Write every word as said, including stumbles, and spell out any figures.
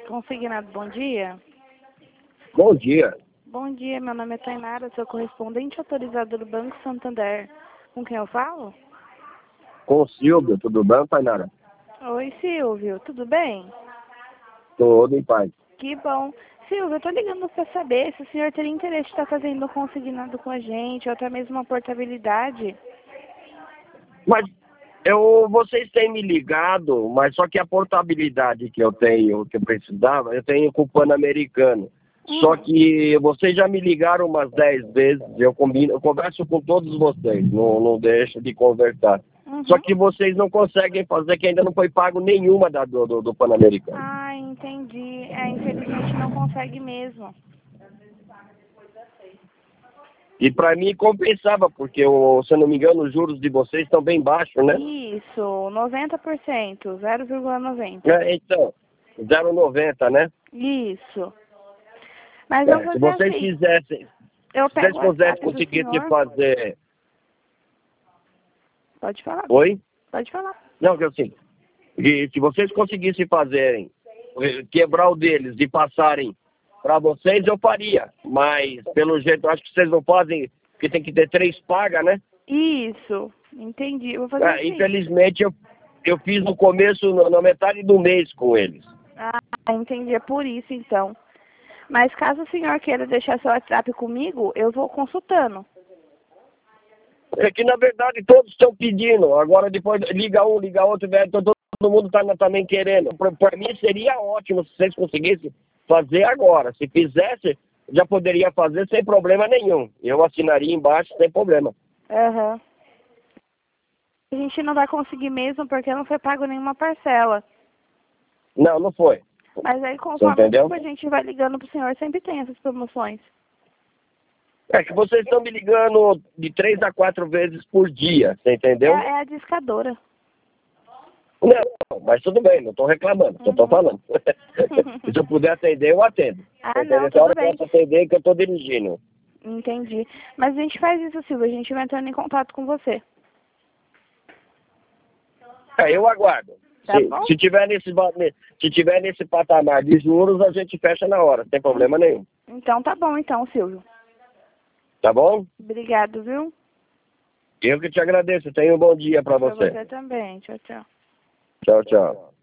Consignado, bom dia. Bom dia. Bom dia, meu nome é Tainara, sou correspondente autorizado do Banco Santander. Com quem eu falo? Com o Silvio, tudo bem, Tainara? Oi, Silvio, tudo bem? Tudo em paz. Que bom. Silvio, eu tô ligando para saber se o senhor teria interesse de estar fazendo um consignado com a gente, ou até mesmo uma portabilidade. Mas eu, vocês têm me ligado, mas só que a portabilidade que eu tenho, que eu precisava, eu tenho com o Pan-Americano. Hum. Só que vocês já me ligaram umas dez vezes, eu, combino, eu converso com todos vocês, não, não deixo de conversar. Uhum. Só que vocês não conseguem fazer, que ainda não foi pago nenhuma da, do, do, do Pan-Americano. Ah, entendi. É, infelizmente não consegue mesmo. E para mim compensava, porque, o, se eu não me engano, os juros de vocês estão bem baixos, né? Isso, noventa por cento, zero vírgula noventa. É, então, zero vírgula noventa, né? Isso. Mas É, eu vou se fazer vocês assim. fizessem, Eu se vocês pego o pudessem WhatsApp do conseguir senhor. fazer... Pode falar. Oi? Pode falar. Não, que assim, e se vocês conseguissem fazerem, eh, quebrar o deles e passarem para vocês, eu faria. Mas, pelo jeito, eu acho que vocês não fazem, porque tem que ter três pagas, né? Isso, entendi. Eu vou fazer É, assim. infelizmente, eu, eu fiz no começo, no- na metade do mês com eles. Ah, entendi. É por isso, então. Mas caso o senhor queira deixar seu WhatsApp comigo, eu vou consultando. É que, na verdade, todos estão pedindo. Agora, depois, liga um, liga outro, velho, todo, todo mundo está também querendo. Para mim, seria ótimo se vocês conseguissem fazer agora. Se fizesse, já poderia fazer sem problema nenhum. Eu assinaria embaixo sem problema. Aham. A gente não vai conseguir mesmo porque não foi pago nenhuma parcela. Não, não foi. Mas aí, Você conforme o entendeu? tempo, a gente vai ligando pro senhor, sempre tem essas promoções. É que vocês estão me ligando de três a quatro vezes por dia, você É, entendeu? é a discadora. Não, mas tudo bem, não estou reclamando, só estou Uhum. falando. Se eu puder atender, eu atendo. Ah, Tá não, entendendo? Essa tudo hora eu bem. posso atender que eu estou dirigindo. Entendi. Mas a gente faz isso, Silvia. A gente vai entrando em contato com você. É, eu aguardo. Tá Se, bom? se, tiver nesse, va- ne- se tiver nesse patamar de juros, a gente fecha na hora, sem problema nenhum. Então tá bom, então, Silvio. Tá bom? Obrigado, viu? Eu que te agradeço. Tenha um bom dia para Pra você. você também. Tchau, tchau. Tchau, tchau.